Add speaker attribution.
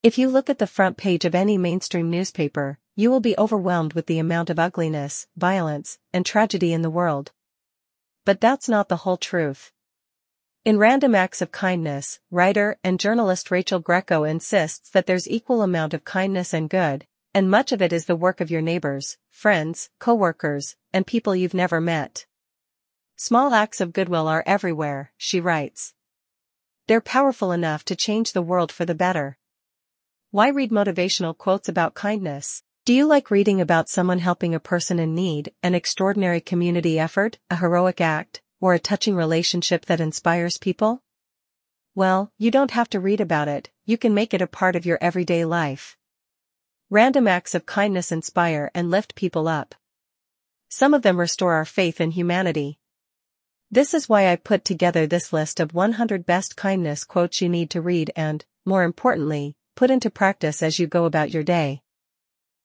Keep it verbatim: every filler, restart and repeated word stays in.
Speaker 1: If you look at the front page of any mainstream newspaper, you will be overwhelmed with the amount of ugliness, violence, and tragedy in the world. But that's not the whole truth. In Random Acts of Kindness, writer and journalist Rachel Greco insists that there's equal amount of kindness and good, and much of it is the work of your neighbors, friends, co-workers, and people you've never met. Small acts of goodwill are everywhere, she writes. They're powerful enough to change the world for the better. Why read motivational quotes about kindness? Do you like reading about someone helping a person in need, an extraordinary community effort, a heroic act, or a touching relationship that inspires people? Well, you don't have to read about it, you can make it a part of your everyday life. Random acts of kindness inspire and lift people up. Some of them restore our faith in humanity. This is why I put together this list of one hundred best kindness quotes you need to read and, more importantly, put into practice as you go about your day.